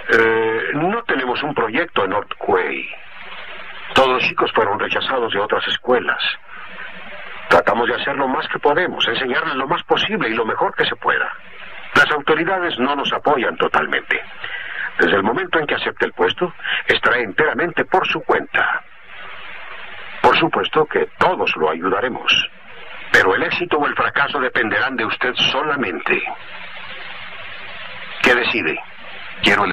No tenemos un proyecto en North Quay. Todos los chicos fueron rechazados de otras escuelas. Tratamos de hacer lo más que podemos, enseñarles lo más posible y lo mejor que se pueda. Las autoridades no nos apoyan totalmente. Desde el momento en que acepte el puesto, estará enteramente por su cuenta. Por supuesto que todos lo ayudaremos. Pero el éxito o el fracaso dependerán de usted solamente. ¿Qué decide? Quiero el